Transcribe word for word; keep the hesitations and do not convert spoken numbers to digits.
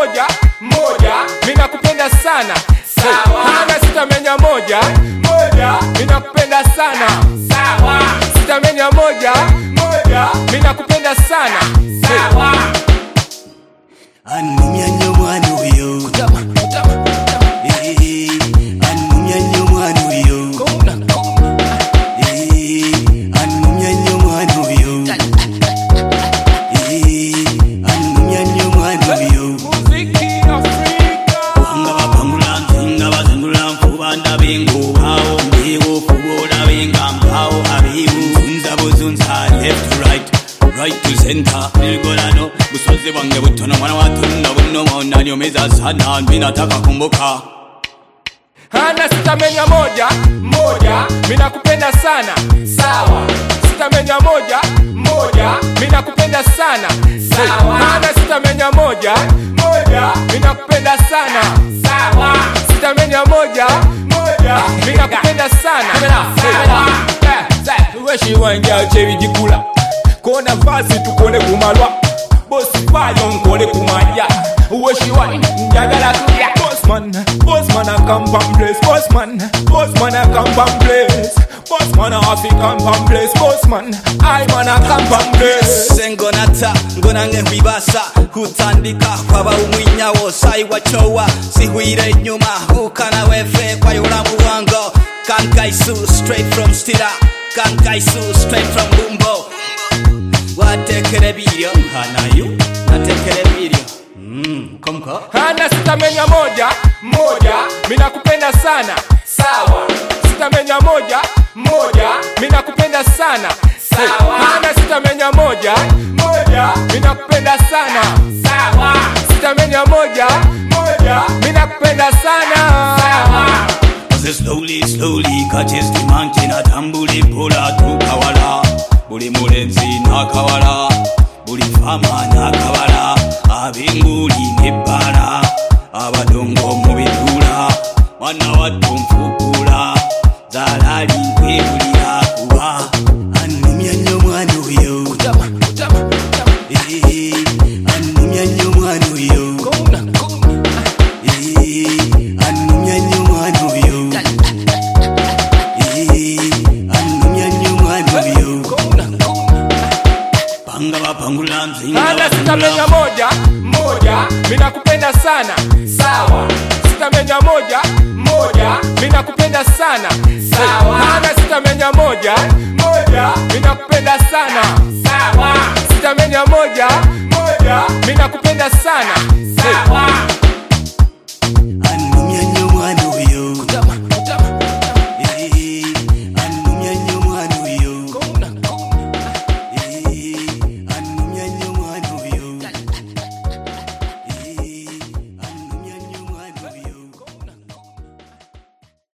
moja moja, mimi nakupenda sana. Sawa. Hana sitamenya moja moja, mimi nakupenda sana. Sawa. Sitamenya moja moja, mimi nakupenda sana. Sawa. Anumya nyomwana uyo kutama kutama kutama eh anumya nyomwana uyo kona kona eh anumya nyomwana uyo eh anumya nyomwana uyo muziki Afrika wanga bapangula nzinga bazengula mfubanda bingu hao ndiwo kubola bengambao abibu unza bozunza left to right right to center nilgolano busoze bange butono mwana watunna bunno mwana nyomeza sana ninataka kumbuka. Hana sitamenya moja moja, mimi nakupenda sana. Sawa. Sitamenya moja moja, mimi nakupenda sana. Sawa. Hana sitamenya moja moja, mimi nakupenda sana. Sawa. Sitamenya moja moja, mimi nakupenda sana. Sawa. Weshi wanja chebijikula kona vasi tukone kumalwa bosi fayo nkole kumanya weshi wani njagala kuya bossman bossman a come from place bossman bossman a come from place bossman a have come from place bossman I man a come from place sengonata ngonange kwibasa kutandika kwaba umwinyawo sai wachowa sihuire nyuma ukana wefe kwa yula muwango kankaisu straight from stira kankaisu straight from bumbo watekere birio hanayo natekere birio mm komko hana sitamenya moja moja, mimi nakupenda sana. Sawa. Sitamenya moja moja, mimi nakupenda sana. Sawa. Hana sitamenya moja moja, mimi nakupenda sana. Sawa. Sitamenya moja moja, mimi nakupenda sana. Sawa. slowly slowly catches the mountain atambuli pula tukawala buli mulenzi nakawala buli fama nakawala abinguli nebala abadongo mubitula mwana watumfukula zalali kwebulira kuba anumya nnyo mwana oyo kutama kutama kutama eh anumya nnyo mwana oyo kona kona eh anumya nnyo mwana oyo eh anumya nnyo mwana oyo kona kona panga bapangula nzinga hana sitamenya moja moja, mimi nakupenda sana. Sawa. Sitamenya moja moja, mimi nakupenda sana. Sawa. Hana sitamenya moja moja, mimi nakupenda sana. Sawa. Sitamenya moja moja, mimi nakupenda sana.